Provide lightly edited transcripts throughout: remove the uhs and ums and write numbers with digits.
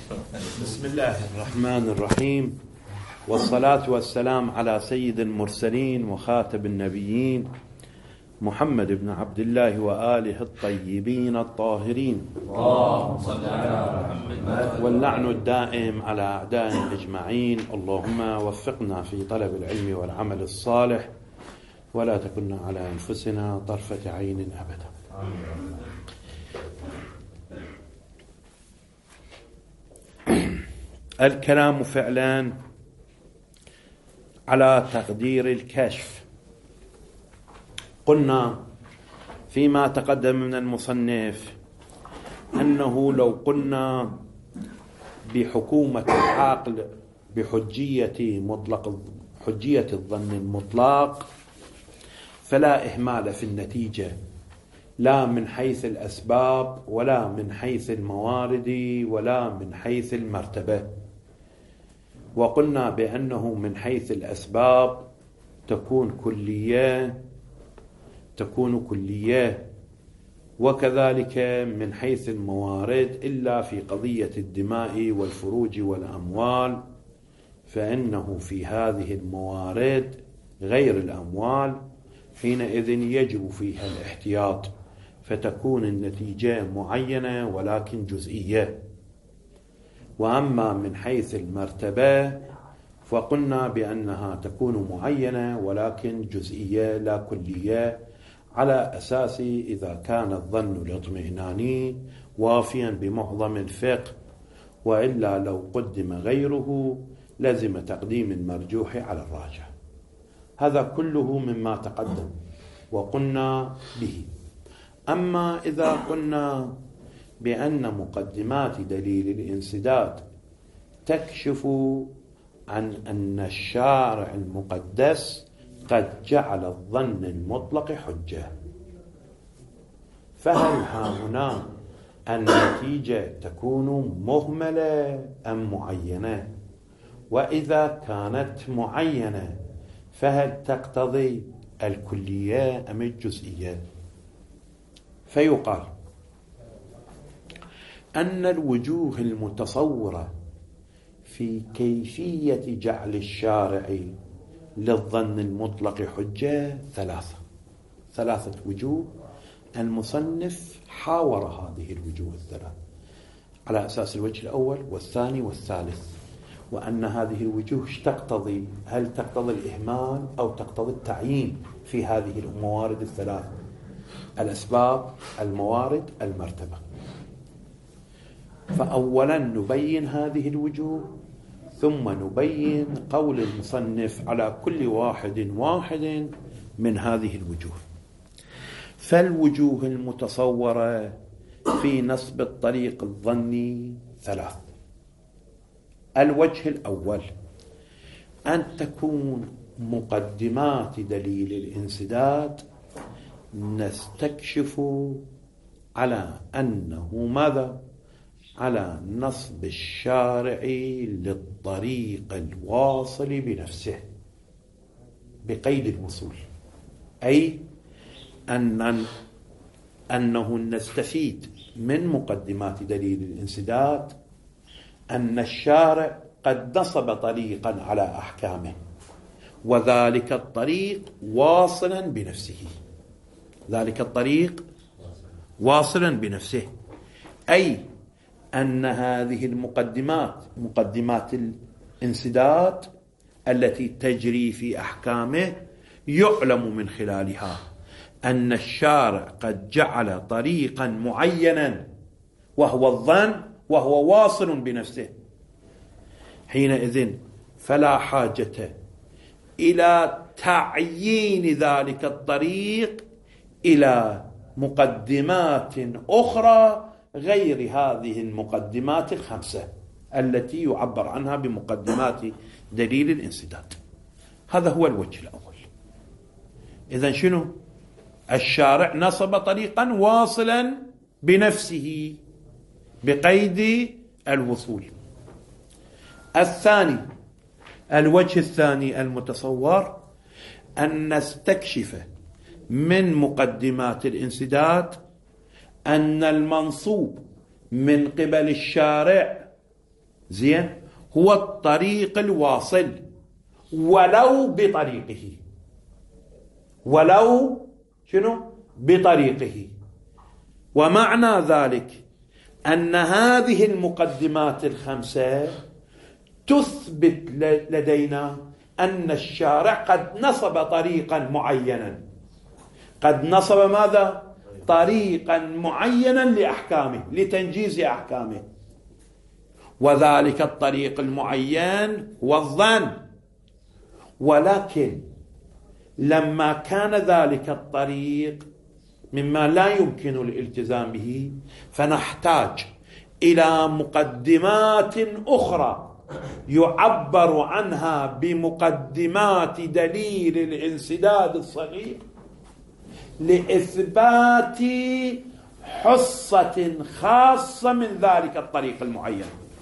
بسم الله الرحمن الرحيم، والصلاة والسلام على سيد المرسلين وخاتم النبيين محمد بن عبد الله وآله الطيبين الطاهرين، اللهم صل على محمد، واللعن الدائم على أعدائهم أجمعين. اللهم وفقنا في طلب العلم والعمل الصالح، ولا تكلنا على أنفسنا طرفة عين أبدا. الكلام فعلا على تقدير الكشف. قلنا فيما تقدم من المصنف أنه لو قلنا بحكومة العقل بحجية الظن المطلق فلا إهمال في النتيجة، لا من حيث الأسباب ولا من حيث الموارد ولا من حيث المرتبة. وقلنا بأنه من حيث الأسباب تكون كلية، وكذلك من حيث الموارد إلا في قضية الدماء والفروج والأموال، فإنه في هذه الموارد غير الأموال حينئذ يجب فيها الاحتياط، فتكون النتيجة معينة ولكن جزئية. وأما من حيث المرتبة فقلنا بأنها تكون معينة ولكن جزئية لا كلية، على أساس إذا كان الظن الاطمئناني وافيا بمعظم الفقه، وإلا لو قدم غيره لزم تقديم المرجوح على الراجح. هذا كله مما تقدم وقلنا به. أما إذا قلنا بأن مقدمات دليل الانسداد تكشف عن أن الشارع المقدس قد جعل الظن المطلق حجة، فهل هنا النتيجة تكون مهملة أم معينة؟ وإذا كانت معينة فهل تقتضي الكلية أم الجزئية؟ فيقال أن الوجوه المتصورة في كيفية جعل الشارع للظن المطلق حجة ثلاثة وجوه. المصنف حاور هذه الوجوه الثلاث على أساس الوجه الأول والثاني والثالث، وأن هذه الوجوه تقتضي، هل تقتضي الإهمال أو تقتضي التعيين في هذه الموارد الثلاث: الأسباب، الموارد، المرتبة. فأولا نبين هذه الوجوه، ثم نبين قول المصنف على كل واحد من هذه الوجوه. فالوجوه المتصورة في نصب الطريق الظني ثلاث. الوجه الأول أن تكون مقدمات دليل الانسداد نستكشف على أنه ماذا؟ على نصب الشارع للطريق الواصل بنفسه بقيد الوصول، أي أنه نستفيد من مقدمات دليل الانسداد أن الشارع قد نصب طريقا على أحكامه، وذلك الطريق واصلا بنفسه. ذلك الطريق واصلا بنفسه، أي أن هذه المقدمات، مقدمات الانسداد التي تجري في أحكامه، يعلم من خلالها أن الشارع قد جعل طريقا معينا وهو الظن، وهو واصل بنفسه. حينئذ فلا حاجة إلى تعيين ذلك الطريق إلى مقدمات أخرى غير هذه المقدمات الخمسة التي يعبر عنها بمقدمات دليل الانسداد. هذا هو الوجه الأول. إذن شنو؟ الشارع نصب طريقا واصلا بنفسه بقيد الوصول. الثاني، الوجه الثاني المتصور أن نستكشف من مقدمات الانسداد أن المنصوب من قبل الشارع زين، هو الطريق الواصل ولو بطريقه، ولو شنو؟ بطريقه. ومعنى ذلك أن هذه المقدمات الخمسة تثبت لدينا أن الشارع قد نصب طريقا معينا، قد نصب ماذا؟ طريقا معينا لأحكامه، لتنجيز أحكامه، وذلك الطريق المعين هو الظن. ولكن لما كان ذلك الطريق مما لا يمكن الالتزام به، فنحتاج إلى مقدمات أخرى يعبر عنها بمقدمات دليل الانسداد الصغير لإثبات حصة خاصة من ذلك الطريق المعين.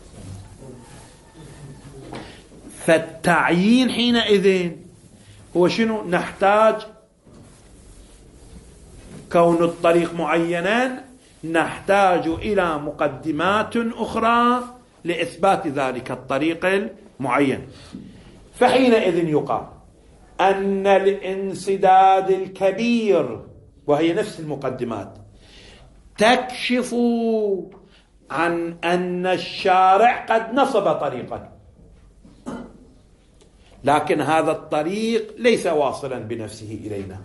فالتعيين حينئذ هو شنو؟ نحتاج كون الطريق معينا، نحتاج إلى مقدمات أخرى لإثبات ذلك الطريق المعين. فحينئذ يقال أن الانسداد الكبير، وهي نفس المقدمات، تكشف عن أن الشارع قد نصب طريقا، لكن هذا الطريق ليس واصلا بنفسه إلينا،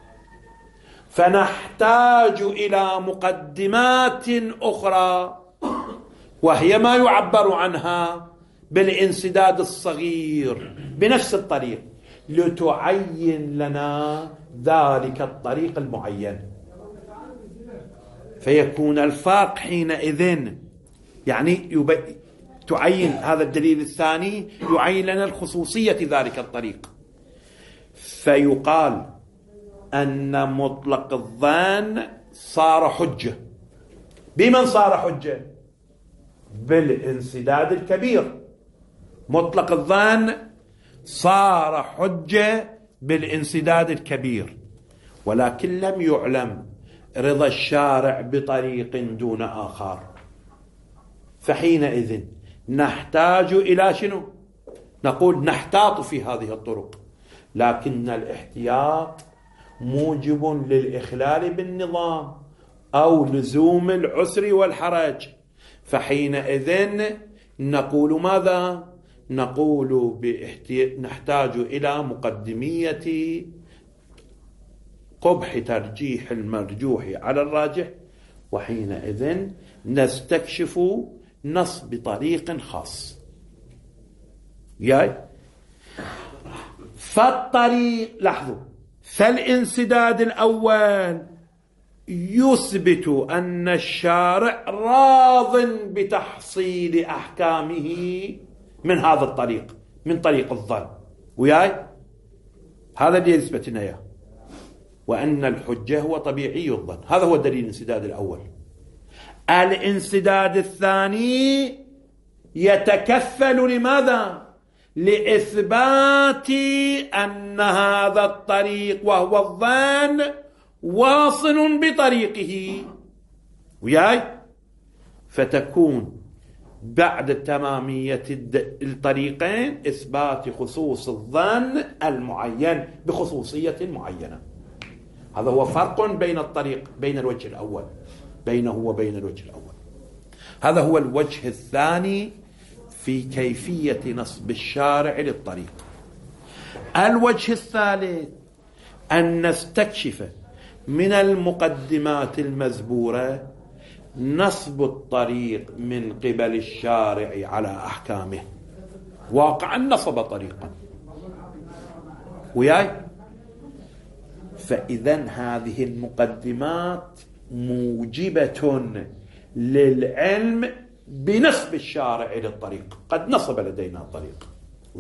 فنحتاج إلى مقدمات أخرى وهي ما يعبر عنها بالانسداد الصغير بنفس الطريق، لتعين لنا ذلك الطريق المعين. فيكون الفرق حينئذ، يعني تعين هذا الدليل الثاني يعين لنا الخصوصية ذلك الطريق، فيقال أن مطلق الظن صار حجة. بمن صار حجة؟ بالانسداد الكبير. مطلق الظن صار حجة بالانسداد الكبير، ولكن لم يعلم رضا الشارع بطريق دون آخر. فحينئذ نحتاج إلى شنو؟ نقول نحتاط في هذه الطرق، لكن الاحتياط موجب للإخلال بالنظام أو لزوم العسر والحرج. فحينئذ نقول ماذا؟ نقول نحتاج إلى مقدمية قبح ترجيح المرجوح على الراجح، وحينئذ نستكشف نصب طريق خاص. فالطريق، لاحظوا، فالانسداد الأول يثبت أن الشارع راض بتحصيل أحكامه من هذا الطريق، من طريق الظن، هذا اللي يثبت لنا إياه، وأن الحجة هو طبيعي الظن. هذا هو دليل الانسداد الأول. الانسداد الثاني يتكفل لماذا؟ لإثبات أن هذا الطريق وهو الظن واصل بطريقه، فتكون بعد تمامية الطريقين إثبات خصوص الظن المعين بخصوصية معينة. هذا هو فرق بين الطريق، بين الوجه الأول، بينه وبين الوجه الأول. هذا هو الوجه الثاني في كيفية نصب الشارع للطريق. الوجه الثالث أن نستكشف من المقدمات المزبورة نصب الطريق من قبل الشارع على أحكامه. واقعا نصب طريقا، فإذا هذه المقدمات موجبة للعلم بنصب الشارع للطريق. قد نصب لدينا طريق،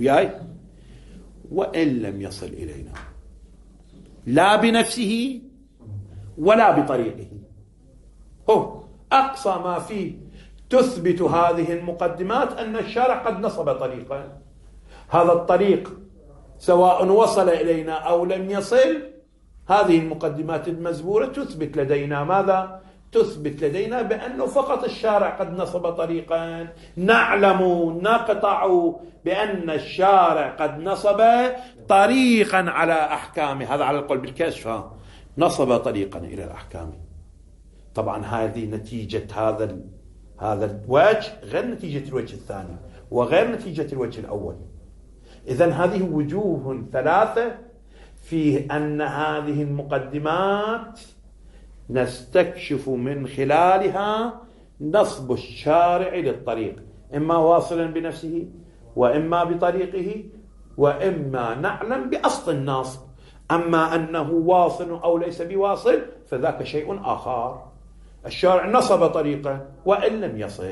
وإن لم يصل إلينا لا بنفسه ولا بطريقه، هو أقصى ما فيه تثبت هذه المقدمات أن الشارع قد نصب طريقا. هذا الطريق سواء وصل إلينا أو لم يصل، هذه المقدمات المزبورة تثبت لدينا ماذا؟ تثبت لدينا بأنه فقط الشارع قد نصب طريقا، نعلم نقطع بأن الشارع قد نصب طريقا على أحكامه، هذا على القول بالكشف، نصب طريقا إلى الأحكام. طبعا هذه نتيجة هذا الوجه غير نتيجة الوجه الثاني وغير نتيجة الوجه الأول. إذن هذه وجوه ثلاثة في أن هذه المقدمات نستكشف من خلالها نصب الشارع للطريق، إما واصلا بنفسه وإما بطريقه وإما نعلم بأصل النصب. أما أنه واصل أو ليس بواصل فذاك شيء آخر. الشارع نصب طريقا وإن لم يصل.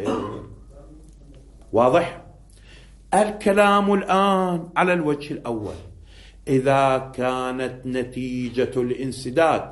واضح؟ الكلام الآن على الوجه الأول. إذا كانت نتيجة الانسداد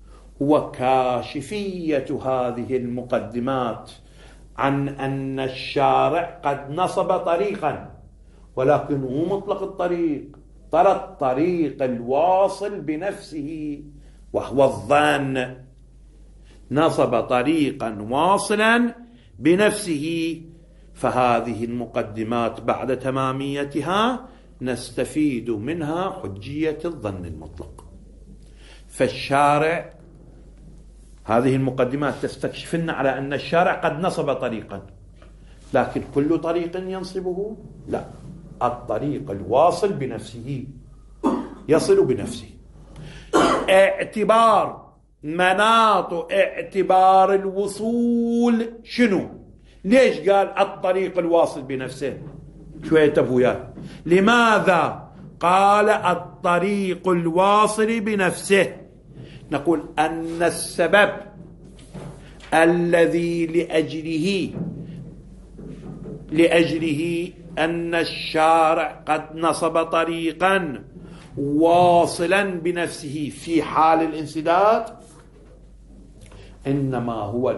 وكاشفية هذه المقدمات عن أن الشارع قد نصب طريقا، ولكنه مطلق الطريق، ترى الطريق الواصل بنفسه وهو الظن، نصب طريقا واصلا بنفسه، فهذه المقدمات بعد تماميتها نستفيد منها حجية الظن المطلق. فالشارع هذه المقدمات تستكشفن على أن الشارع قد نصب طريقا، لكن كل طريق ينصبه؟ لا، الطريق الواصل بنفسه يصل بنفسه. اعتبار مناط اعتبار الوصول شنو؟ ليش قال الطريق الواصل بنفسه؟ شوية تبويا، لماذا قال الطريق الواصل بنفسه؟ نقول أن السبب الذي لأجله أن الشارع قد نصب طريقا واصلا بنفسه في حال الانسداد إنما هو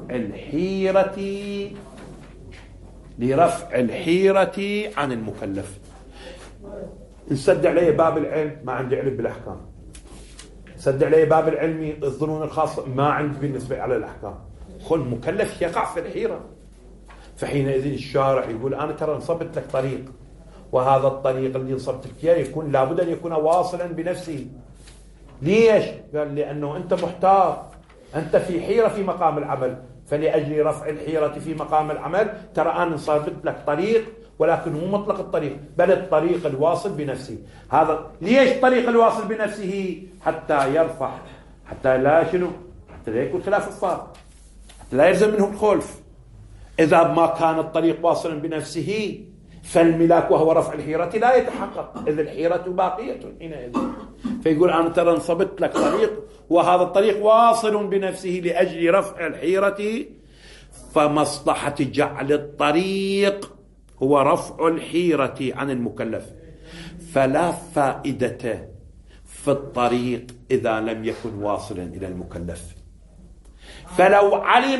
لرفع الحيرة عن المكلف. نسد عليه باب العلم، ما عندي علم بالأحكام. سد عليه باب العلم الظنون الخاصة، ما عندي بالنسبة على الأحكام. خل مكلف يقع في الحيرة. فحينئذ الشارع يقول أنا ترى نصبت لك طريق، وهذا الطريق اللي نصبت لك يكون لابد أن يكون واصلا بنفسه. ليش؟ قال لأنه أنت محتار، أنت في حيرة في مقام العمل، فلأجل رفع الحيرة في مقام العمل ترى أنا نصبت لك طريق، ولكن هو مطلق الطريق، بل الطريق الواصل بنفسه. هذا ليش الطريق الواصل بنفسه؟ حتى يرفع، حتى لا شنو؟ حتى لا يكون خلاف الصار، حتى لا يلزم منه الخلف. إذا ما كان الطريق واصلا بنفسه فالملاك وهو رفع الحيرة لا يتحقق، إذ الحيرة باقية حينئذ. فيقول أنا ترى نصبت لك طريق، وهذا الطريق واصل بنفسه لأجل رفع الحيرة، فمصلحة جعل الطريق هو رفع الحيرة عن المكلف. فلا فائدة في الطريق إذا لم يكن واصلا إلى المكلف. فلو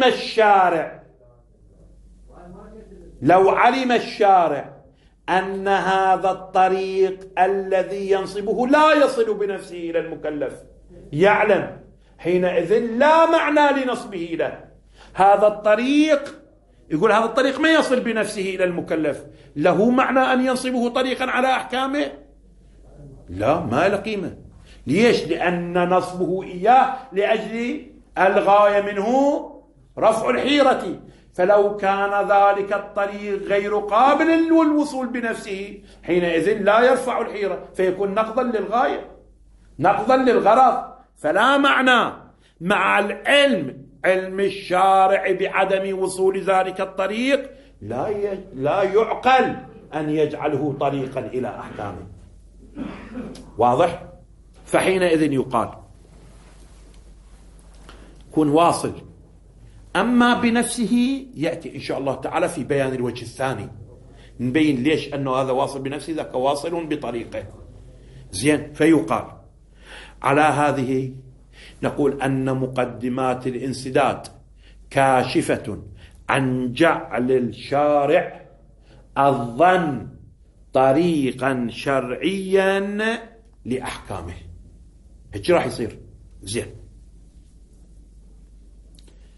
علم الشارع أن هذا الطريق الذي ينصبه لا يصل بنفسه إلى المكلف، يعلم حينئذ لا معنى لنصبه له. هذا الطريق يقول هذا الطريق ما يصل بنفسه إلى المكلف، له معنى أن ينصبه طريقا على أحكامه؟ لا، ما له قيمة. ليش؟ لأن نصبه إياه لأجل الغاية منه رفع الحيرة. فلو كان ذلك الطريق غير قابل للوصول بنفسه حينئذ لا يرفع الحيرة، فيكون نقضا للغاية، نقضا للغرض. فلا معنى مع العلم، علم الشارع بعدم وصول ذلك الطريق، لا يعقل أن يجعله طريقا إلى أحكامه. واضح؟ فحينئذ يقال كن واصل. أما بنفسه يأتي إن شاء الله تعالى في بيان الوجه الثاني، نبين ليش أنه هذا واصل بنفسه، ذاك واصل بطريقه. زين. فيقال على هذه نقول أن مقدمات الانسداد كاشفة عن جعل الشارع الظن طريقا شرعيا لأحكامه. هيك راح يصير. زين.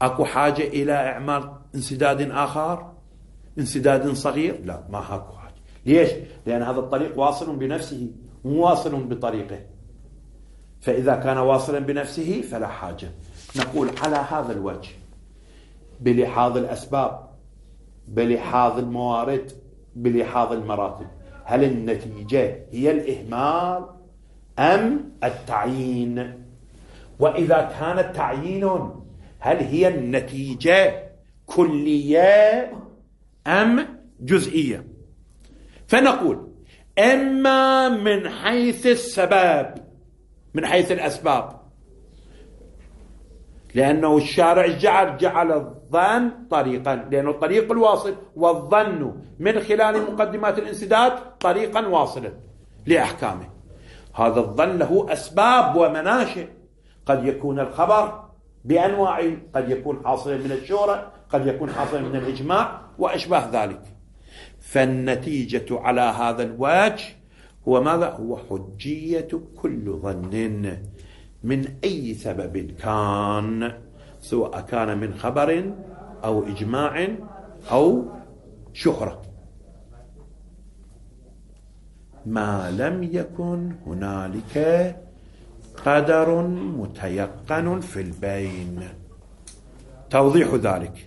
أكو حاجة إلى إعمال انسداد آخر، انسداد صغير؟ لا، ما أكو حاجة. ليش؟ لأن هذا الطريق واصل بنفسه، مو واصل بطريقه. فإذا كان واصلا بنفسه فلا حاجة. نقول على هذا الوجه بلحاظ الأسباب، بلحاظ الموارد، بلحاظ المراتب، هل النتيجة هي الإهمال أم التعيين؟ وإذا كان التعيين هل هي النتيجة كلية أم جزئية؟ فنقول إما من حيث السبب، من حيث الأسباب، لأنه الشارع جعل الظن طريقا، لأنه الطريق الواصل، والظن من خلال مقدمات الانسداد طريقا واصلا لأحكامه. هذا الظن له أسباب ومناشئ، قد يكون الخبر بأنواعه، قد يكون حاصلا من الشهرة، قد يكون حاصلا من الإجماع وأشباه ذلك. فالنتيجة على هذا الوجه هو ماذا؟ هو حجية كل ظن من أي سبب كان، سواء كان من خبر أو إجماع أو شهرة، ما لم يكن هنالك قدر متيقن في البين. توضيح ذلك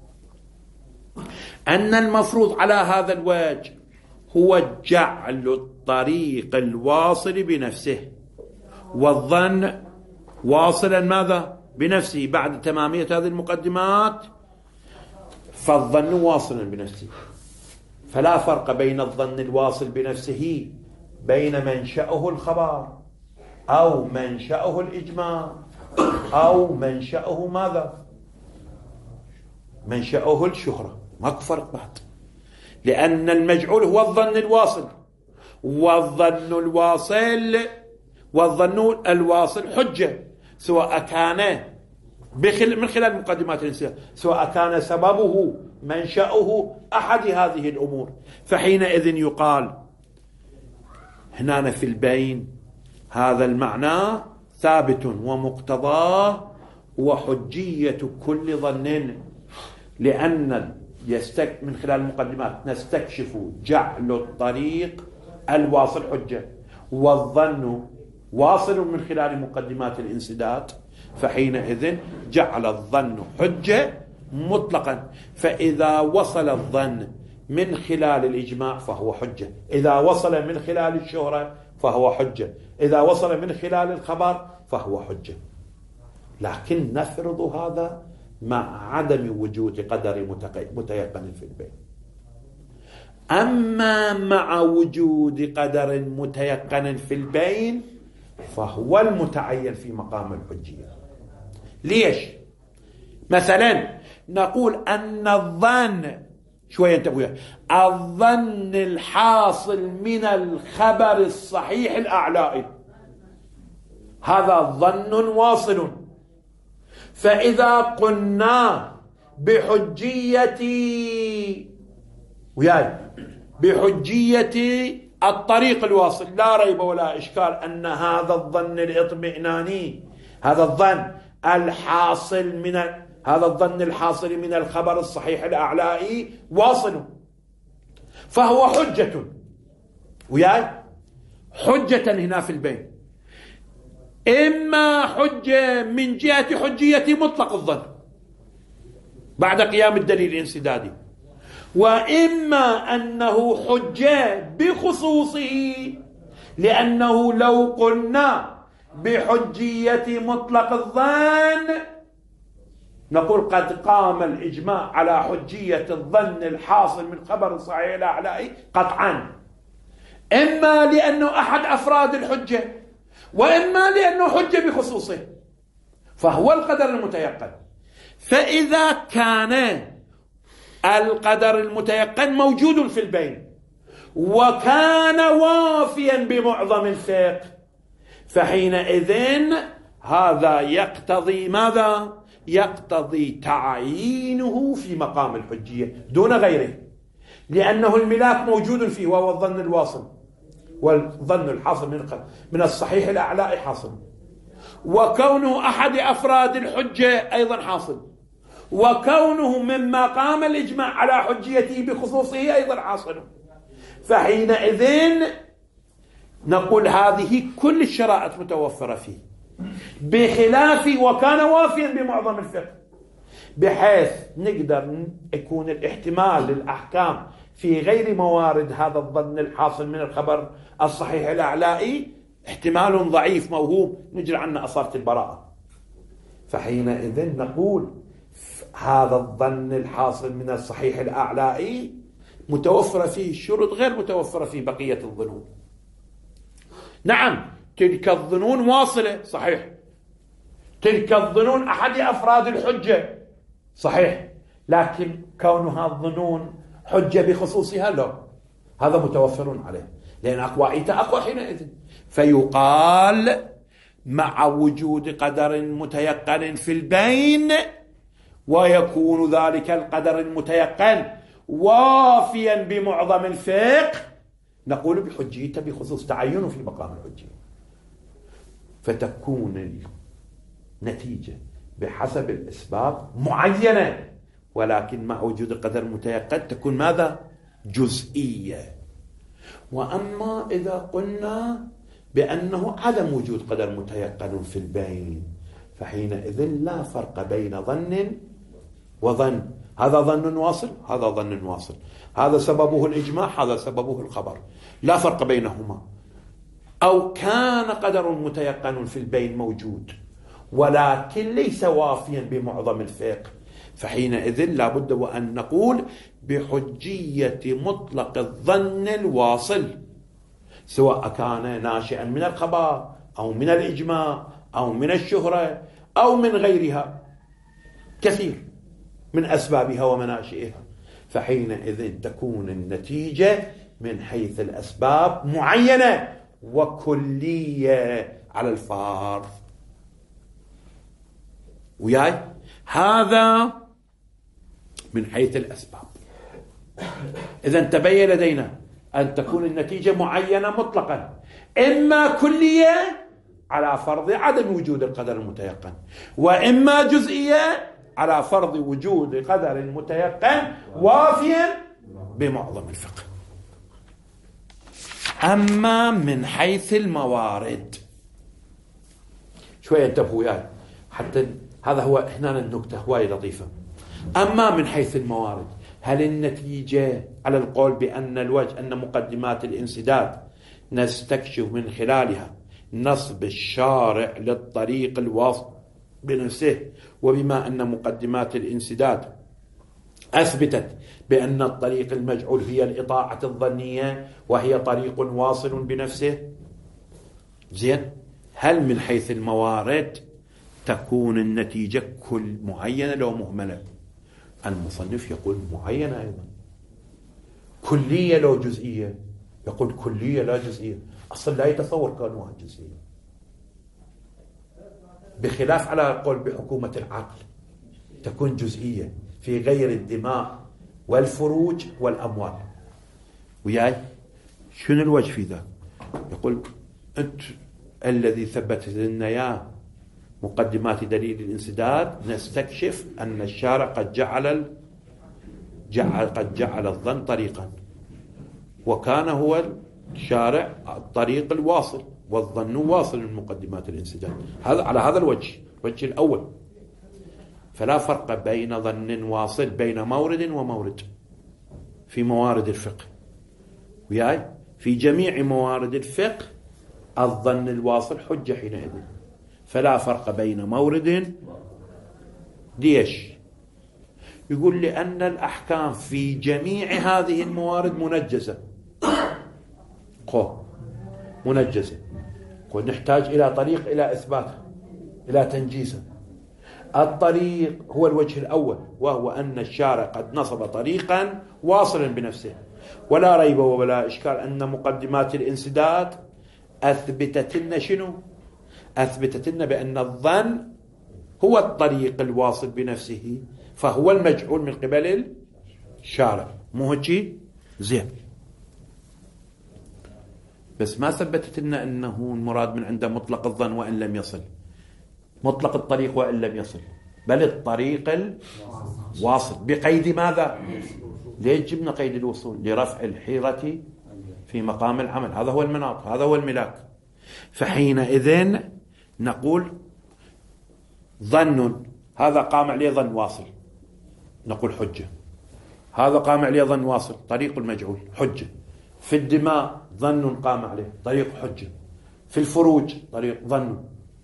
أن المفروض على هذا الوجه هو جعل الطريق الواصل بنفسه، والظن واصلا ماذا؟ بنفسه بعد تمامية هذه المقدمات، فالظن واصلا بنفسه. فلا فرق بين الظن الواصل بنفسه بين منشأه الخبر أو منشأه الإجماع أو منشأه ماذا؟ منشأه الشهرة. ما فرق بعد، لأن المجعول هو الظن الواصل، والظن الواصل حجة، سواء كان من خلال مقدمات الانسداد، سواء كان سببه منشأه أحد هذه الأمور. فحينئذ يقال هنا في البين هذا المعنى ثابت ومقتضاه وحجية كل ظن، لأن من خلال المقدمات نستكشف جعل الطريق الواصل حجة، والظن واصل من خلال مقدمات الانسداد، فحينئذ جعل الظن حجة مطلقا. فإذا وصل الظن من خلال الإجماع فهو حجة، إذا وصل من خلال الشهرة فهو حجة، إذا وصل من خلال الخبر فهو حجة. لكن نفرض هذا مع عدم وجود قدر متيقن في البين. أما مع وجود قدر متيقن في البين فهو المتعين في مقام الحجية. ليش؟ مثلا نقول أن الظن، شوية انتبهوا، الظن الحاصل من الخبر الصحيح الأعلائي هذا ظن واصل. فإذا قلنا بحجية الطريق الواصل، لا ريب ولا إشكال أن هذا الظن الاطمئناني، هذا الظن الحاصل من الخبر الصحيح الأعلائي واصل، فهو حجة. حجة هنا في البين، إما حجة من جهة حجية مطلق الظن بعد قيام الدليل الانسدادي، وإما أنه حجة بخصوصه، لأنه لو قلنا بحجية مطلق الظن نقول قد قام الإجماع على حجية الظن الحاصل من خبر الصحيح الأعلائي قطعا، إما لأنه أحد أفراد الحجة، وإما لأنه حجة بخصوصه، فهو القدر المتيقن. فإذا كان القدر المتيقن موجود في البين وكان وافيا بمعظم الفقه، فحينئذ هذا يقتضي ماذا؟ يقتضي تعيينه في مقام الحجية دون غيره، لأنه الملاك موجود فيه وهو الظن الواصل، والظن الحاصل من الصحيح الأعلى حاصل، وكونه أحد أفراد الحجة أيضا حاصل، وكونه مما قام الإجماع على حجيته بخصوصه أيضا حاصل. فحينئذ نقول هذه كل الشرائط متوفرة فيه، بخلاف وكان وافيا بمعظم الفقه، بحيث نقدر يكون الاحتمال للأحكام في غير موارد هذا الظن الحاصل من الخبر الصحيح الأعلائي احتمال ضعيف موهوم نجري عنه أصالة البراءة. فحينئذ نقول هذا الظن الحاصل من الصحيح الأعلائي متوفرة فيه الشروط غير متوفرة في بقية الظنون. نعم تلك الظنون واصلة صحيح، تلك الظنون أحد أفراد الحجة صحيح، لكن كونها الظنون حجة بخصوصها لا، هذا متوفر عليه لأن أقوائيته أقوى حينئذ. فيقال مع وجود قدر متيقن في البين، ويكون ذلك القدر المتيقن وافيا بمعظم الفقه، نقول بحجيته بخصوص تعينه في مقام الحجية، فتكون النتيجة بحسب الأسباب معينة، ولكن مع وجود قدر متيقن تكون ماذا؟ جزئية. وأما إذا قلنا بأنه عدم وجود قدر متيقن في البين، فحينئذ لا فرق بين ظن وظن، هذا ظن واصل هذا ظن واصل، هذا سببه الإجماع هذا سببه الخبر، لا فرق بينهما. أو كان قدر متيقن في البين موجود ولكن ليس وافيا بمعظم الفقه، فحينئذ لا بد وأن نقول بحجية مطلق الظن الواصل، سواء كان ناشئا من الخبر أو من الإجماع أو من الشهرة أو من غيرها، كثير من أسبابها ومناشئها. فحينئذ تكون النتيجة من حيث الأسباب معينة وكلية على الفرض. وياي هذا من حيث الأسباب. إذا تبين لدينا أن تكون النتيجة معينة مطلقا، إما كلية على فرض عدم وجود القدر المتيقن، وإما جزئية على فرض وجود قدر متيقن وافيا بمعظم الفقه. أما من حيث الموارد، شوية انتبهوا وياي حتى هذا هو هنا النكتة هواية لطيفة. أما من حيث الموارد، هل النتيجة على القول بأن الوجه أن مقدمات الانسداد نستكشف من خلالها نصب الشارع للطريق الواصل بنفسه، وبما أن مقدمات الانسداد أثبتت بأن الطريق المجعول هي الإطاعة الظنية وهي طريق واصل بنفسه، زين، هل من حيث الموارد تكون النتيجة كل معينة لو مهملة؟ المصنف يقول معينة أيضا، كلية لو جزئية، يقول كلية لا جزئية، أصلا لا يتصور كونها جزئية، بخلاف على قول بحكومة العقل تكون جزئية في غير الدماء والفروج والأموال. وياي شنو الوجه في ذا؟ يقول أنت الذي ثبت لنا يا مقدمات دليل الانسداد نستكشف أن الشارع قد جعل الظن طريقا، وكان هو الشارع الطريق الواصل والظن واصل من مقدمات الانسداد، هذا على هذا الوجه الأول. فلا فرق بين ظن واصل بين مورد ومورد في موارد الفقه. وياي في جميع موارد الفقه الظن الواصل حجة حينئذ، فلا فرق بين مورد. ليش؟ يقول لأن الأحكام في جميع هذه الموارد منجزة، منجزة، ونحتاج إلى طريق إلى إثباتها إلى تنجيزها. الطريق هو الوجه الأول، وهو أن الشارع قد نصب طريقا واصلا بنفسه، ولا ريب ولا إشكال أن مقدمات الانسداد أثبتت لنا شنو؟ أثبتت لنا بأن الظن هو الطريق الواصل بنفسه، فهو المجعول من قبل الشارع، مو هيك؟ زين، بس ما ثبتت لنا أنه المراد من عنده مطلق الظن وإن لم يصل، مطلق الطريق وإن لم يصل، بل الطريق الواصل بقيد ماذا؟ ليش جبنا قيد الوصول؟ لرفع الحيرة في مقام العمل. هذا هو المناط، هذا هو الملاك. فحينئذ نقول ظن، هذا قام عليه ظن واصل، نقول حجة. هذا قام عليه ظن واصل، طريق المجعول، حجة. في الدماء ظن قام عليه، طريق حجة. في الفروج طريق ظن.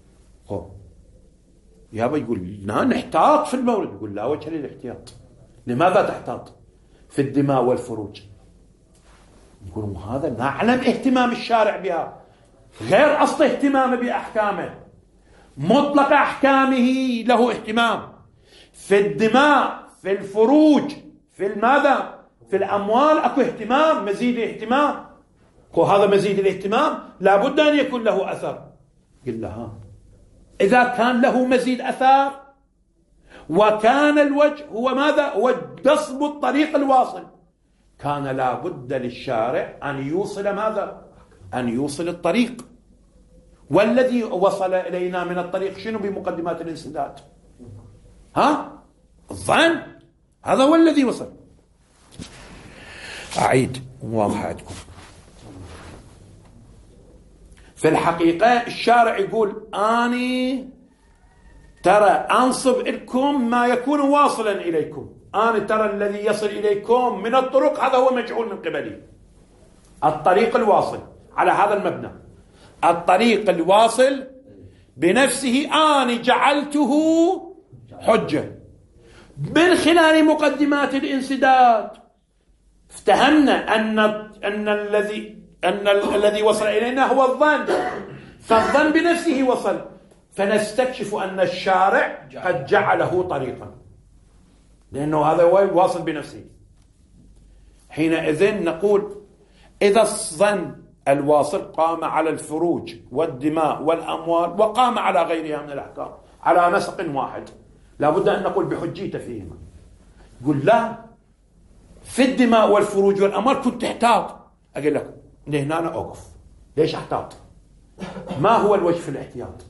يابا يقول لا نحتاط في المورد، يقول لا وجه للاحتياط. لماذا تحتاط في الدماء والفروج؟ يقولون هذا نعلم اهتمام الشارع بها، غير أصل اهتمامه بأحكامه، مطلق أحكامه له اهتمام. في الدماء، في الفروج، في الماذا؟ في الأموال أكو اهتمام، مزيد اهتمام. وهذا مزيد الاهتمام لابد أن يكون له أثر. قل لها إذا كان له مزيد أثار وكان الوجه هو ماذا؟ هو نصب الطريق الواصل، كان لابد للشارع أن يوصل ماذا؟ أن يوصل الطريق. والذي وصل إلينا من الطريق شنو بمقدمات الانسداد؟ الظن، هذا هو الذي وصل. أعيد واضح عندكم. في الحقيقة الشارع يقول أني ترى أنصب لكم ما يكون واصلا إليكم، أنا ترى الذي يصل إليكم من الطرق هذا هو مجعول من قبلي. الطريق الواصل على هذا المبنى، الطريق الواصل بنفسه أنا جعلته حجة من خلال مقدمات الانسداد. افتهمنا أن الذي وصل إلينا هو الظن، فالظن بنفسه وصل، فنستكشف أن الشارع قد جعله طريقا، لأنه هذا هو واصل بنفسه. حينئذ نقول إذا الظن الواصل قام على الفروج والدماء والأموال وقام على غيرها من الأحكام على نسق واحد، لابد أن نقول بحجيته فيهما. يقول لا، في الدماء والفروج والأموال كنت تحتاط. أقول لك هنا أنا أوقف. ليش أحتاط؟ ما هو الوجه في الاحتياط؟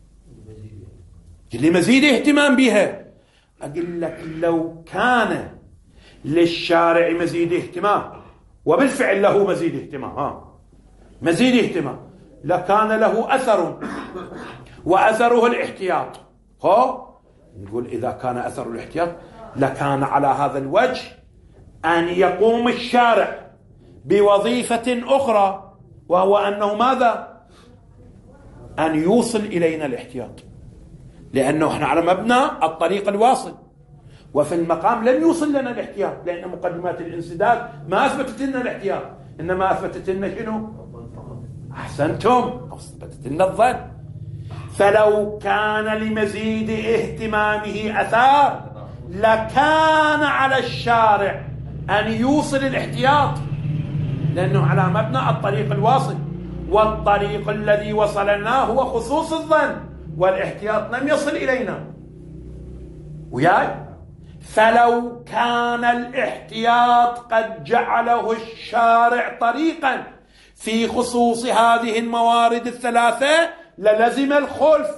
اللي مزيد اهتمام بها. أقول لك لو كان للشارع مزيد اهتمام، وبالفعل له مزيد اهتمام، مزيد اهتمام، لكان له أثر، وأثره الاحتياط. نقول إذا كان أثر الاحتياط لكان على هذا الوجه أن يقوم الشارع بوظيفة أخرى، وهو أنه ماذا؟ أن يوصل إلينا الاحتياط، لأنه احنا على مبنى الطريق الواصل، وفي المقام لن يوصل لنا الاحتياط، لأن مقدمات الانسداد ما أثبتت لنا الاحتياط، إنما أثبتت لنا شنو؟ أحسنتم، أثبتت لنا الظن. فلو كان لمزيد اهتمامه أثار لكان على الشارع أن يوصل الاحتياط، لأنه على مبنى الطريق الواصل، والطريق الذي وصلنا هو خصوص الظن، والاحتياط لم يصل إلينا. وياي؟ فلو كان الاحتياط قد جعله الشارع طريقا في خصوص هذه الموارد الثلاثة للزم الخلف،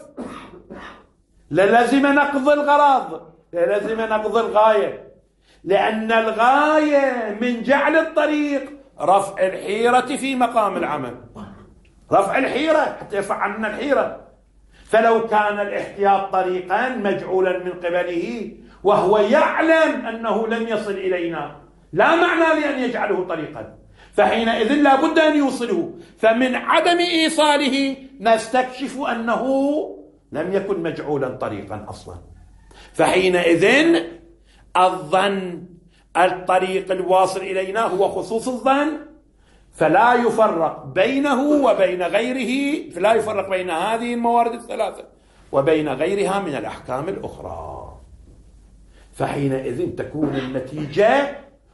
للزم نقض الغرض، للزم نقض الغاية، لأن الغاية من جعل الطريق رفع الحيرة في مقام العمل، رفع الحيرة حتى يرفع عنا الحيرة. فلو كان الاحتياط طريقا مجعولا من قبله وهو يعلم أنه لم يصل إلينا، لا معنى لأن يجعله طريقا، فحينئذ لا بد أن يوصله. فمن عدم إيصاله نستكشف أنه لم يكن مجعولا طريقا أصلا. فحينئذ الظن الطريق الواصل إلينا هو خصوص الظن، فلا يفرق بينه وبين غيره، فلا يفرق بين هذه الموارد الثلاثة وبين غيرها من الأحكام الأخرى. فحينئذ تكون النتيجة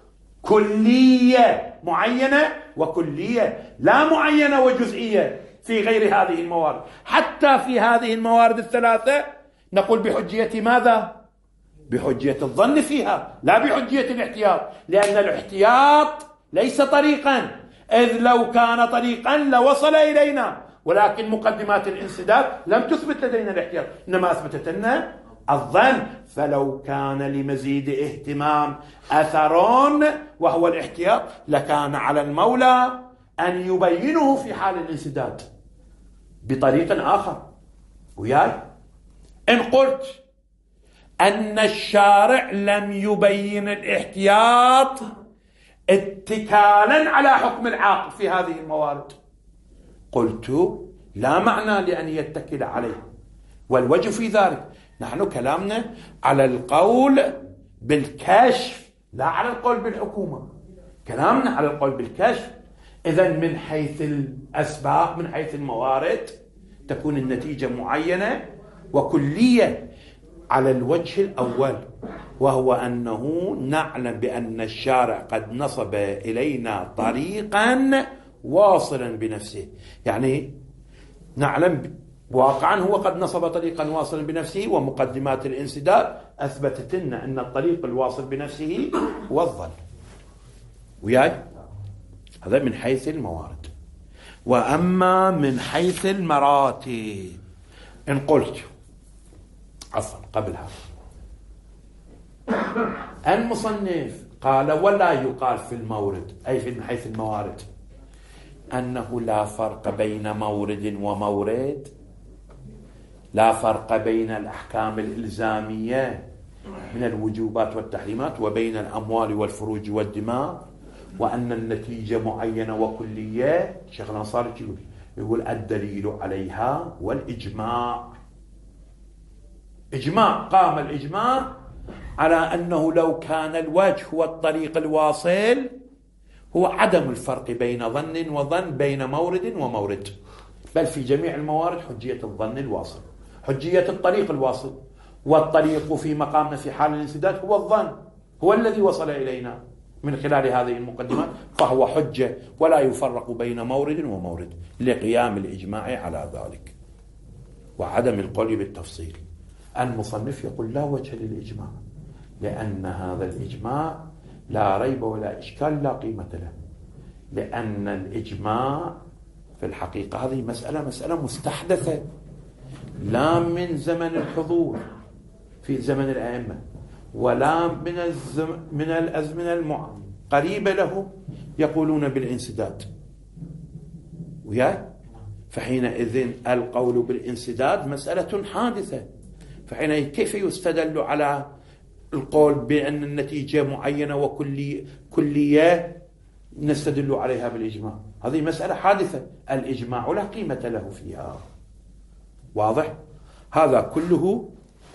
كلية معينة وكلية لا معينة وجزئية في غير هذه الموارد. حتى في هذه الموارد الثلاثة نقول بحجية ماذا؟ بحجية الظن فيها، لا بحجية الاحتياط، لأن الاحتياط ليس طريقا، إذ لو كان طريقا لوصل إلينا، ولكن مقدمات الانسداد لم تثبت لدينا الاحتياط، إنما أثبتت لنا الظن، فلو كان لمزيد اهتمام أثر وهو الاحتياط لكان على المولى أن يبينه في حال الانسداد بطريق آخر. وياي إن قلت أن الشارع لم يبين الاحتياط اتكالا على حكم العاقل في هذه الموارد، قلت لا معنى لأن يتكل عليه. والوجه في ذلك نحن كلامنا على القول بالكشف لا على القول بالحكومة، كلامنا على القول بالكشف. إذن من حيث الأسباب من حيث الموارد تكون النتيجة معينة وكلية على الوجه الأول، وهو أنه نعلم بأن الشارع قد نصب إلينا طريقا واصلا بنفسه، يعني نعلم واقعا هو قد نصب طريقا واصلا بنفسه، ومقدمات الانسداد أثبتت لنا أن الطريق الواصل بنفسه هو الظن. وياي هذا من حيث الموارد. وأما من حيث المراتب إن قلت عفوا قبلها المصنف قال ولا يقال في المورد أي من حيث الموارد أنه لا فرق بين مورد ومورد، لا فرق بين الأحكام الإلزامية من الوجوبات والتحريمات وبين الأموال والفروج والدماء، وأن النتيجة معينة وكلية. شيخ الأنصاري يقول الدليل عليها والإجماع. إجماع، قام الإجماع على أنه لو كان الوجه هو الطريق الواصل هو عدم الفرق بين ظن وظن، بين مورد ومورد، بل في جميع الموارد حجية الظن الواصل، حجية الطريق الواصل، والطريق في مقامنا في حال الانسداد هو الظن، هو الذي وصل إلينا من خلال هذه المقدمات، فهو حجة ولا يفرق بين مورد ومورد لقيام الإجماع على ذلك وعدم القول بالتفصيل. المصنف يقول لا وجه للإجماع، لأن هذا الإجماع لا ريب ولا إشكال لا قيمة له، لأن الإجماع في الحقيقة هذه مسألة مستحدثة لا من زمن الحضور في زمن الأئمة ولا من الأزمنة القريبة له يقولون بالانسداد. وياي فحينئذ القول بالانسداد مسألة حادثة، فحينئذ كيف يستدل على القول بأن النتيجة معينة وكلية نستدل عليها بالإجماع؟ هذه مسألة حادثة، الإجماع لا قيمة له فيها. واضح؟ هذا كله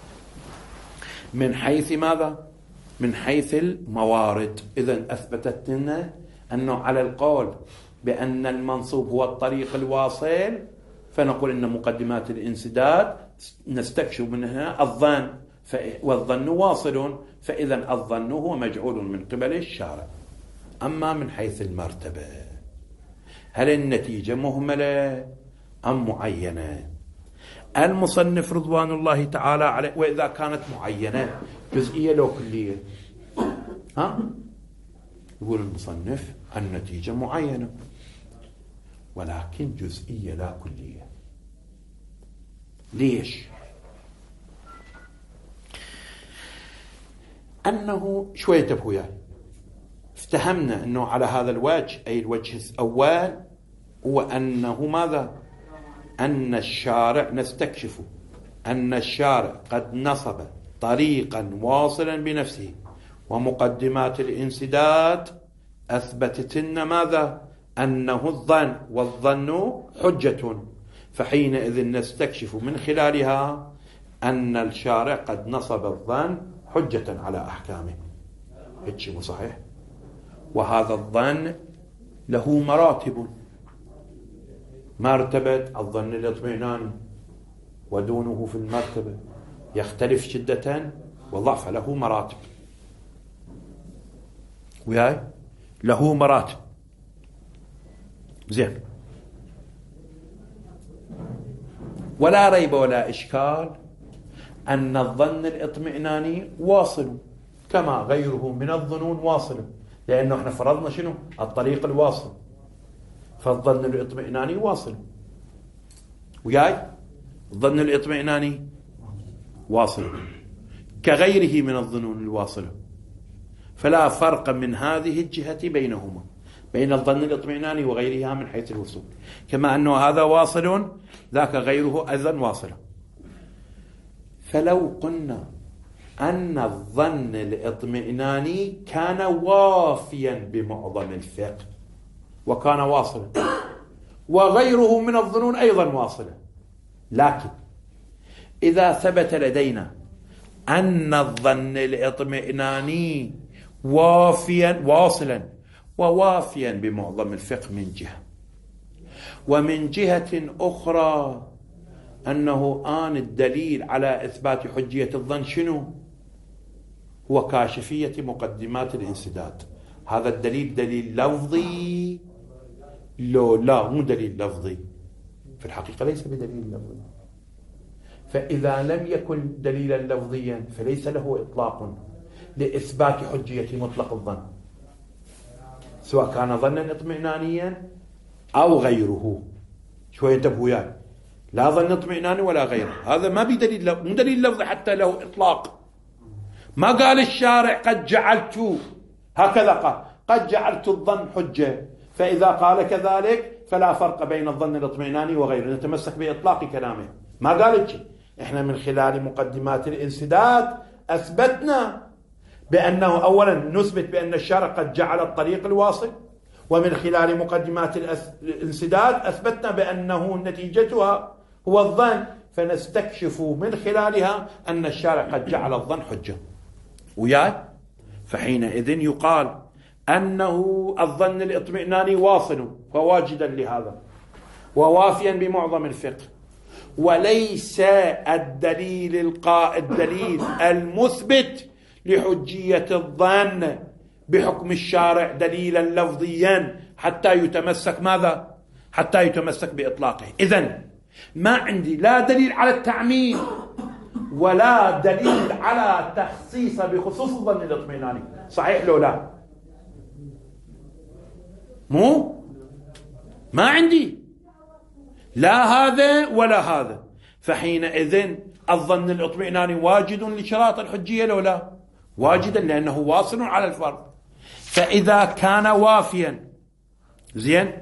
من حيث ماذا؟ من حيث الموارد. إذن أثبتت لنا أنه على القول بأن المنصوب هو الطريق الواصل، فنقول أن مقدمات الانسداد نستكشف منها الظن، والظن واصل، فإذا الظن هو مجعول من قبل الشارع. أما من حيث المرتبة هل النتيجة مهملة أم معينة؟ المصنف رضوان الله تعالى عليه، وإذا كانت معينة جزئية لو كلية، يقول المصنف النتيجة معينة ولكن جزئية لا كلية. ليش؟ أنه شوية تبهوا افتهمنا أنه على هذا الوجه، أي الوجه الأول، هو أنه ماذا؟ أن الشارع نستكشف أن الشارع قد نصب طريقا واصلا بنفسه، ومقدمات الانسداد أثبتت لنا ماذا؟ أنه الظن، والظن حجة، فحينئذ نستكشف من خلالها أن الشارع قد نصب الظن حجة على أحكامه. هيك صحيح؟ وهذا الظن له مراتب، مرتبة الظن الاطمئناني ودونه في المرتبة يختلف شدة وضعف، له مراتب. وياي له مراتب. زين، ولا ريب ولا إشكال أن الظن الاطمئناني واصل كما غيره من الظنون واصل، لأنه احنا فرضنا شنو؟ الطريق الواصل، فالظن الاطمئناني واصل. وياي الظن الاطمئناني واصل. كغيره من الظنون الواصلة، فلا فرق من هذه الجهة بينهما، بين الظن الاطمئناني وغيرها من حيث الوصول، كما أنه هذا واصل ذاك غيره أيضا واصل. فلو قلنا أن الظن الاطمئناني كان وافيا بمعظم الفقه وكان واصلا، وغيره من الظنون أيضا واصلا، لكن إذا ثبت لدينا أن الظن الاطمئناني واصلا ووافيا بمعظم الفقه من جهة، ومن جهة أخرى أنه آن الدليل على إثبات حجية الظن شنو؟ هو كاشفية مقدمات الانسداد. هذا الدليل دليل لفظي؟ لا، مو دليل لفظي، في الحقيقة ليس بدليل لفظي. فإذا لم يكن دليلا لفظيا فليس له إطلاق لإثبات حجية مطلق الظن، سواء كان ظنا اطمئنانيا أو غيره. شوية انتبهوا وياي، لا ظن اطمئناني ولا غيره، هذا ما بدليل، مو دليل لفظي حتى له إطلاق. ما قال الشارع قد جعلت، هكذا قال قد جعلت الظن حجة، فإذا قال كذلك فلا فرق بين الظن الاطمئناني وغيره، نتمسك بإطلاق كلامه. ما قال شيء. احنا من خلال مقدمات الانسداد أثبتنا بأنه أولا نثبت بأن الشارع قد جعل الطريق الواصل، ومن خلال مقدمات الانسداد أثبتنا بأنه نتيجتها هو الظن، فنستكشف من خلالها أن الشارع قد جعل الظن حجة وياي. فحينئذ يقال أنه الظن الاطمئناني واصل وواجدا لهذا ووافيا بمعظم الفقه، وليس الدليل الدليل المثبت لحجية الظن بحكم الشارع دليلا لفظيا حتى يتمسك ماذا؟ حتى يتمسك بإطلاقه. إذن ما عندي لا دليل على التعميم ولا دليل على تخصيص بخصوص الظن الاطمئناني. صحيح لو لا؟ ما عندي لا هذا ولا هذا. فحينئذ الظن الاطمئناني واجد لشراط الحجية لو لا؟ واجدا، لأنه واصل على الفرض. فإذا كان وافيا زين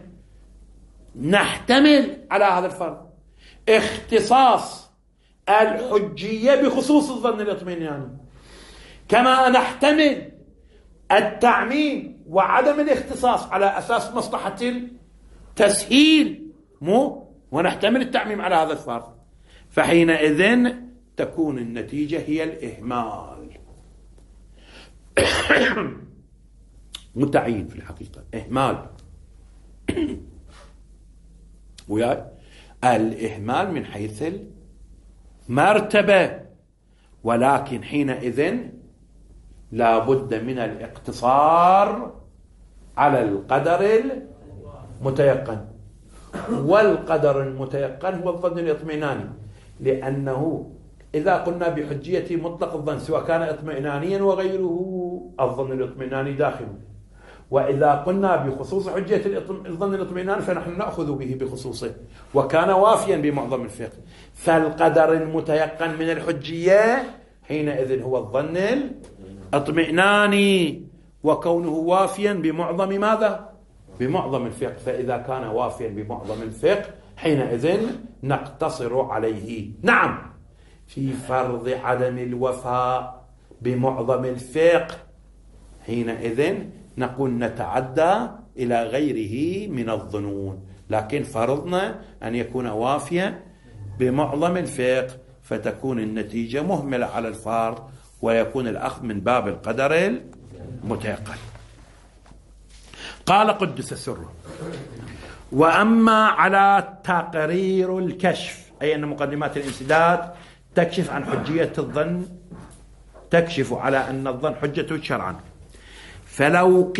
نحتمل على هذا الفرض اختصاص الحجية بخصوص الظن الاطمئناني، كما نحتمل التعميم وعدم الاختصاص على أساس مصلحة التسهيل، ونحتمل التعميم على هذا الفرض. فحينئذ تكون النتيجة هي الإهمال. متعين في الحقيقة إهمال وياي، الإهمال من حيث المرتبة، ولكن حينئذ لا بد من الاقتصار على القدر المتيقن، والقدر المتيقن هو الظن الاطمئناني، لأنه إذا قلنا بحجية مطلق الظن سواء كان اطمئنانيا وغيره الظن الاطمئناني داخل، وإذا قلنا بخصوص حجية الظن الاطمئناني فنحن نأخذ به بخصوصه وكان وافيا بمعظم الفقه. فالقدر المتيقن من الحجية حينئذ هو الظن الاطمئناني، وكونه وافيا بمعظم ماذا؟ بمعظم الفقه. فإذا كان وافيا بمعظم الفقه حينئذ نقتصر عليه. نعم، في فرض عدم الوفاء بمعظم الفقه حينئذ نقول نتعدى إلى غيره من الظنون، لكن فرضنا أن يكون وافيا بمعظم الفقه، فتكون النتيجة مهملة على الفرض ويكون الأخذ من باب القدر المتيقن. قال قدس سره: وأما على تقرير الكشف، أي أن مقدمات الانسداد تكشف عن حجية الظن، تكشف على أن الظن حجة شرعا. فلو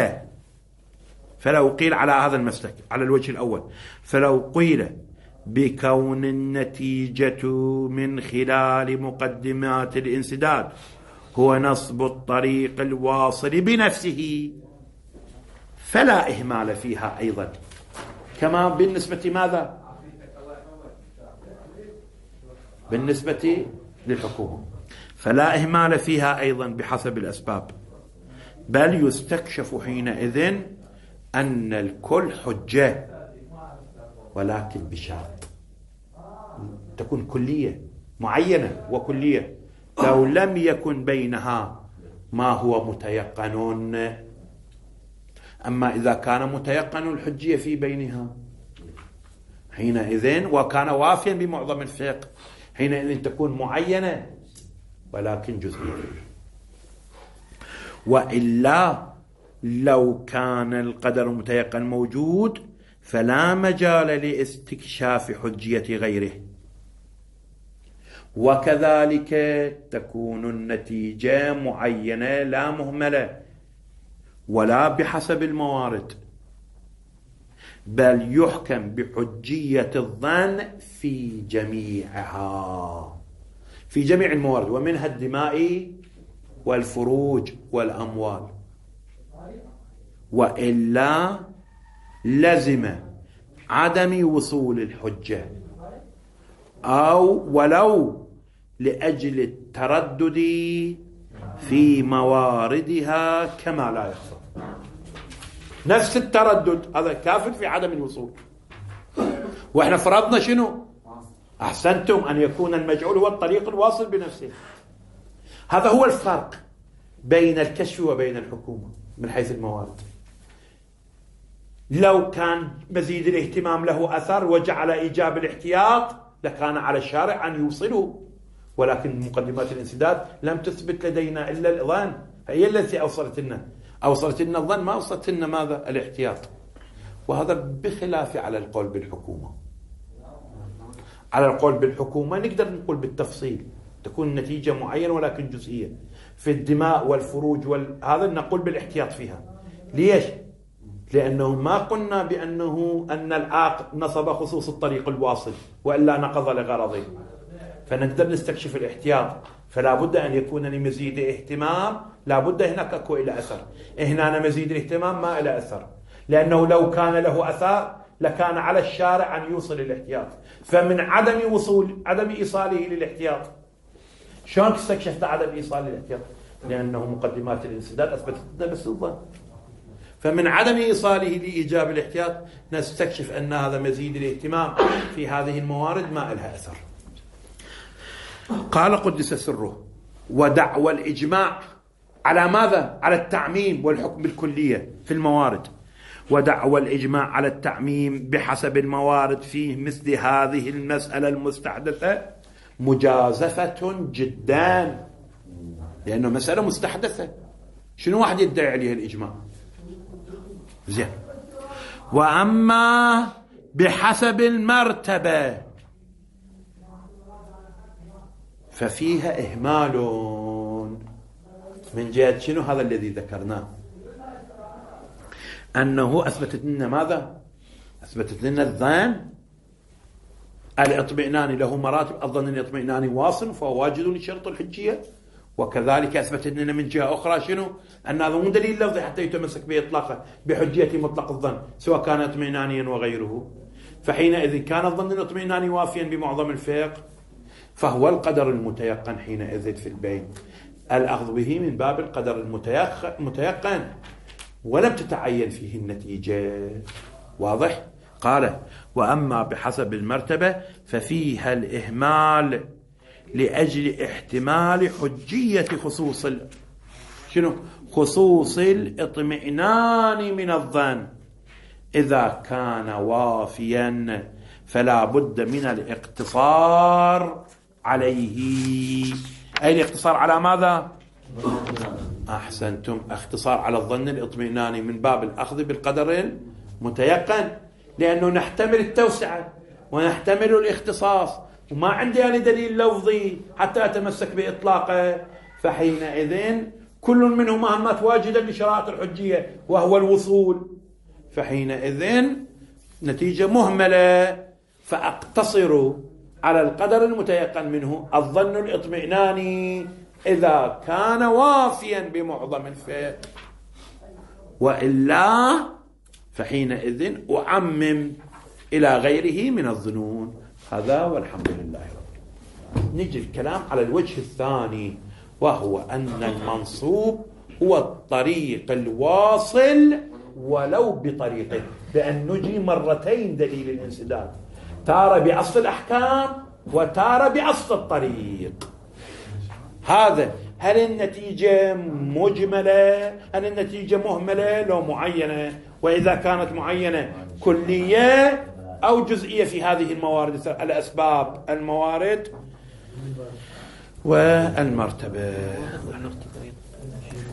قيل على هذا المسلك على الوجه الأول، فلو قيل بكون النتيجة من خلال مقدمات الانسداد هو نصب الطريق الواصل بنفسه فلا إهمال فيها أيضا، كما بالنسبة ماذا؟ بالنسبة للحكومة. فلا إهمال فيها أيضا بحسب الأسباب، بل يستكشف حينئذ أن الكل حجة، ولكن بشرط تكون كلية معينة وكلية. لو لم يكن بينها ما هو متيقن، أما إذا كان متيقن الحجية في بينها حينئذ وكان وافيا بمعظم الفقه، حينئذ تكون معينة ولكن جزئية. وإلا لو كان القدر المتيقن موجود فلا مجال لاستكشاف حجية غيره، وكذلك تكون النتيجة معينة لا مهملة ولا بحسب الموارد، بل يحكم بحجية الظن في جميعها، في جميع الموارد، ومنها الدماء والفروج والأموال. وإلا لزم عدم وصول الحجة أو ولو لأجل التردد في مواردها كما لا يخفى. نفس التردد هذا كافر في عدم الوصول. وإحنا فرضنا شنو؟ أحسنتم أن يكون المجعول هو الطريق الواصل بنفسه. هذا هو الفرق بين الكشف وبين الحكومة من حيث الموارد. لو كان مزيد الاهتمام له أثر وجعل إيجاب الاحتياط لكان على الشارع أن يوصله، ولكن مقدمات الانسداد لم تثبت لدينا إلا الظن، هي التي أوصلت لنا الظن، ما أوصلت لنا ماذا؟ الاحتياط. وهذا بخلاف على القول بالحكومة. على القول بالحكومة نقدر نقول بالتفصيل تكون النتيجة معينة ولكن جزئية. في الدماء والفروج هذا نقول بالاحتياط فيها. ليش؟ لأنه ما قلنا بأنه أن العاق نصب خصوص الطريق الواصل وإلا نقض لغرضه، فنقدر نستكشف الاحتياط. فلا بد أن يكون لمزيد اهتمام، لا بد هناك أكو إلى أثر. هنا مزيد الاهتمام ما إلى أثر، لأنه لو كان له أثر لكان على الشارع أن يوصل الاحتياط. فمن عدم إيصاله للاحتياط، شلون استكشفت عدم إيصال الاحتياط؟ لأنه مقدمات الانسداد أثبتت بس الظن. فمن عدم إيصاله لإيجاب الاحتياط نستكشف أن هذا مزيد الاهتمام في هذه الموارد ما لها أثر. قال قدس سره: ودعوى الإجماع على ماذا؟ على التعميم والحكم بالكلية في الموارد. ودعوى الإجماع على التعميم بحسب الموارد فيه مثل هذه المسألة المستحدثة مجازفة جدا، لأنه مسألة مستحدثة. شنو واحد يدعي عليها الإجماع؟ زين. وأما بحسب المرتبة ففيها إهمال من جهة شنو؟ هذا الذي ذكرناه، أنه أثبتت لنا ماذا؟ أثبتت لنا الظن الاطمئناني له مراتب، الظن الاطمئناني واصل فهو واجد لشرط الحجية. وكذلك أثبتت لنا من جهة أخرى شنو؟ أن هذا مو دليل لفظي حتى يتمسك بإطلاقه بحجية مطلق الظن سواء كان اطمئنانيا وغيره. فحينئذ كان الظن الاطمئناني وافيا بمعظم الفقه، فهو القدر المتيقن حينئذ في البين. الأخذ به من باب القدر المتيقن ولم تتعين فيه النتيجة. واضح؟ قال: وأما بحسب المرتبة ففيها الإهمال لأجل احتمال حجية خصوص الإطمئنان من الظن. إذا كان وافيا فلا بد من الاقتصار عليه. أي الاقتصار على ماذا؟ أحسنتم، اختصار على الظن الاطمئناني من باب الأخذ بالقدر المتيقن، لأنه نحتمل التوسعة ونحتمل الاختصاص، وما عندي أنا دليل لفظي حتى أتمسك بإطلاقه. فحينئذ كل منهما همات واجدا لشرائط الحجية وهو الوصول، فحينئذ نتيجة مهملة. فأقتصر على القدر المتيقن منه الظن الاطمئناني إذا كان وافيا بمعظم الفقه، وإلا فحينئذ أعمم إلى غيره من الظنون. هذا والحمد لله رب. نجي الكلام على الوجه الثاني، وهو أن المنصوب هو الطريق الواصل ولو بطريقه، بأن نجي مرتين دليل الانسداد، تارة بأصل الأحكام وتارة بأصل الطريق. هذا هل النتيجة مجملة؟ هل النتيجة مهملة لو معينة؟ وإذا كانت معينة كلية أو جزئية في هذه الموارد، الأسباب، الموارد والمرتبة.